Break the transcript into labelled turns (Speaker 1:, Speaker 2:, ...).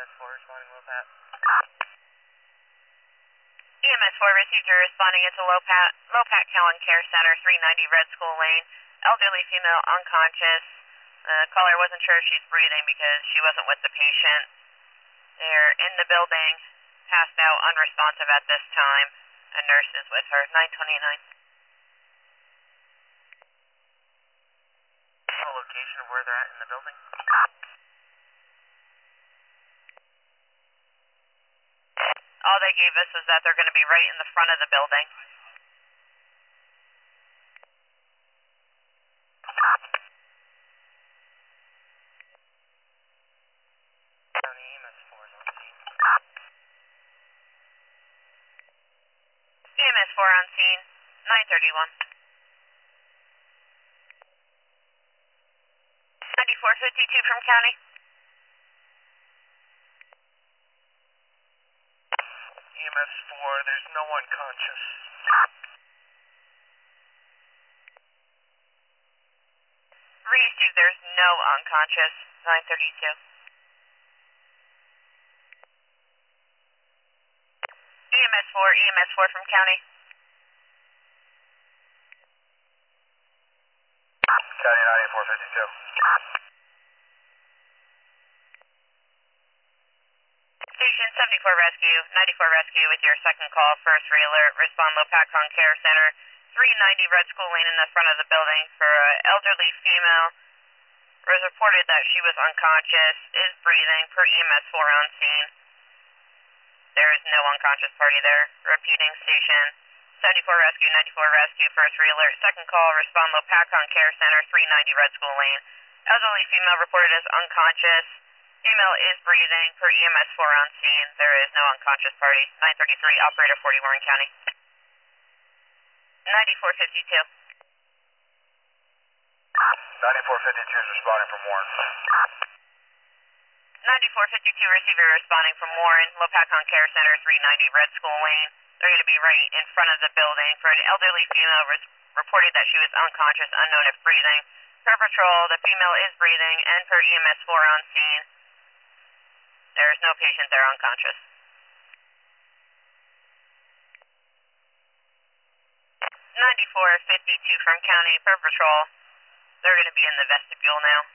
Speaker 1: 4 responding low pat.
Speaker 2: EMS 4 receiver responding into low pat Cowan Care Center, 390 Red School Lane. Elderly female unconscious. Caller wasn't sure if she's breathing because she wasn't with the patient. They're in the building, passed out, unresponsive at this time. A nurse is with her, 929.
Speaker 1: The location of where they're at in the building?
Speaker 2: All they gave us was that they're going to be right in the front of the building.
Speaker 1: County EMS 4 is on scene.
Speaker 2: EMS 4 on scene, 931. 9452 from county.
Speaker 1: EMS 4, there's no one conscious.
Speaker 2: Received, there's no unconscious, 932. EMS 4 from county.
Speaker 1: County 9452.
Speaker 2: Station 74 Rescue, 94 Rescue with your second call, first re-alert, respond low Pacon Care Center, 390 Red School Lane in the front of the building for an elderly female. It was reported that she was unconscious, is breathing, per EMS 4 on scene. There is no unconscious party there. Repeating station 74 Rescue, 94 Rescue, first re-alert, second call, respond low Pacon Care Center, 390 Red School Lane. Elderly female reported as unconscious. Female is breathing, per EMS 4 on scene. There is no unconscious party. 933, operator 40 Warren County. 9452.
Speaker 1: 9452 is responding from Warren.
Speaker 2: 9452 receiver responding from Warren, Low Pacon Care Center, 390 Red School Lane. They're going to be right in front of the building for an elderly female reported that she was unconscious, unknown if breathing. Per patrol, the female is breathing, and per EMS 4 on scene. There is no patient there unconscious. 9452 from county, per patrol. They're going to be in the vestibule now.